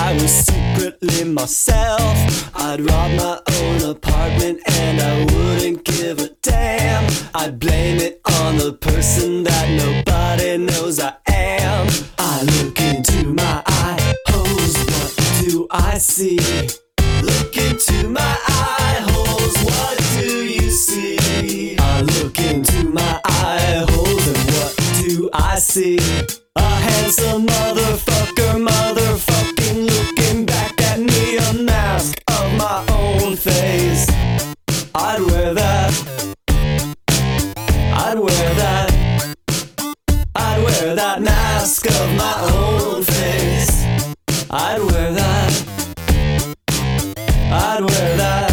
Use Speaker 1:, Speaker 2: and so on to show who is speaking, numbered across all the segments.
Speaker 1: I was secretly myself, I'd rob my own apartment and I wouldn't give a damn. I'd blame it on the person that nobody knows I am. I look into my eye holes, what do I see? Look into my eye holes, what do you see? I look into my eye holes and what do I see? A handsome motherfucking looking back at me, a mask of my own face. I'd wear that, I'd wear that, I'd wear that mask of my own face. I'd wear that, I'd wear that.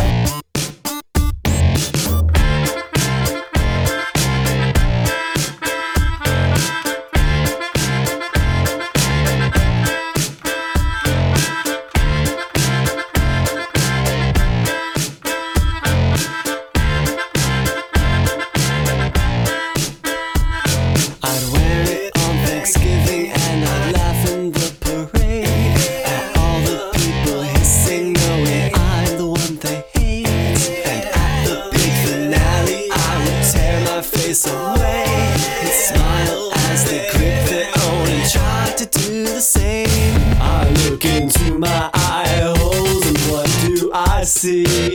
Speaker 1: I'd wear it on Thanksgiving and I'd laugh in the parade at all the people hissing, knowing I'm the one they hate. And at the big finale I would tear my face away and smile as they grip their own and try to do the same. I look into my eye holes and what do I see?